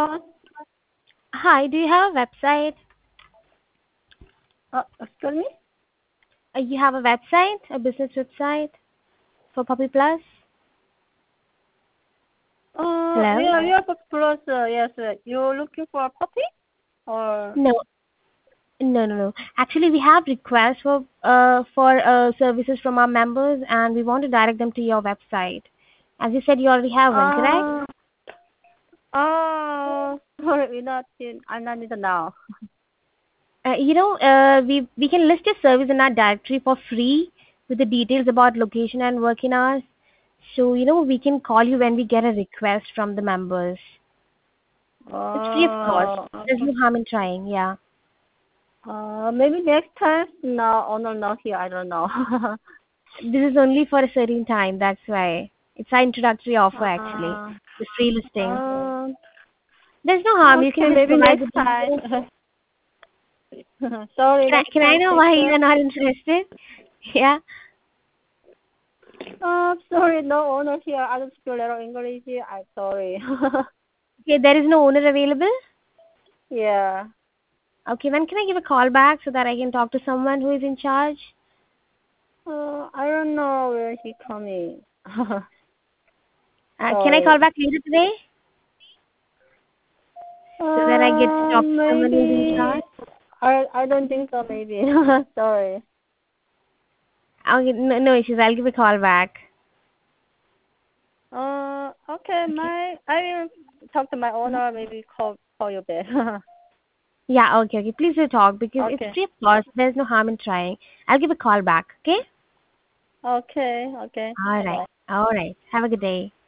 Hello. Hi, do you have a website? Excuse me? You have a website, a business website for Puppy Plus? Hello? We are plus, yes. You're looking for a puppy? Or, No, no. Actually, we have requests for services from our members, and we want to direct them to your website. As you said, you already have one, correct? uh, sorry, I'm not in the now. We can list your service in our directory for free with the details about location and working hours. So we can call you when we get a request from the members. It's free of cost. There's Okay. no harm in trying. Yeah. Maybe next time? No, oh, no, not here. I don't know. This is only for a certain time. That's why it's our introductory offer actually. uh, The free listing. uh, There's no harm. You okay, can just maybe provide next the time. details. Sorry, Can I, next can I time. know Take why you care. are not interested? Yeah. Sorry, no owner here. I don't speak little English. I'm sorry. Okay. There is no owner available. Yeah. Okay. When can I give a call back so that I can talk to someone who is in charge? I don't know where he coming. Can I Sorry. call back later today so that I get to talk to someone who is in Maybe charge? I don't think so. Maybe. Sorry. Okay. No issues. I'll give a call back. Okay. Okay. I will talk to my owner. Maybe call you back. Yeah. Okay. Please do talk because it's Okay. free of cost. There's no harm in trying. I'll give a call back. Okay. Okay. Okay. All Bye right. bye. All right. Have a good day.